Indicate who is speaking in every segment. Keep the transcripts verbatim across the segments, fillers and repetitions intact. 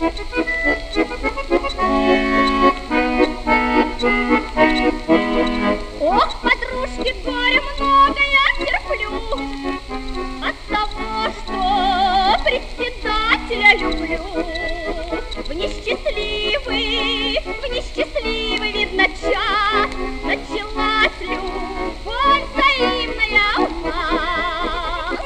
Speaker 1: Ох, подружки, горе много я терплю от того, что председателя люблю. В несчастливый, в несчастливый, видно, час началась любовь взаимная у нас.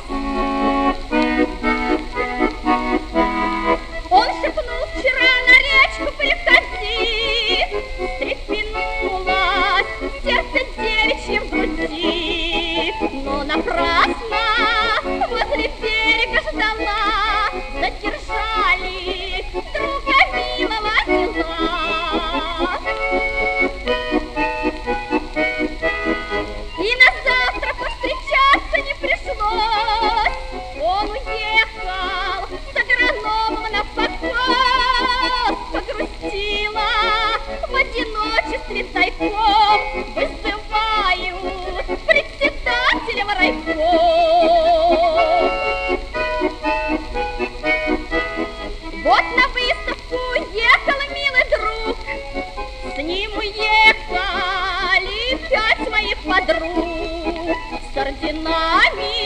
Speaker 1: Он шепнул вчера на речку приходи, встрепенулось сердце девичье в груди, но напрасно возле берега ждала, задержали друга милого дела. И на завтра повстречаться не пришлось, он уехал с агрономом на покос. Погрустила в одиночестве тайком, вызывают председателя в райком. Вот на выставку уехал милый друг, с ним уехали пять моих подруг с орденами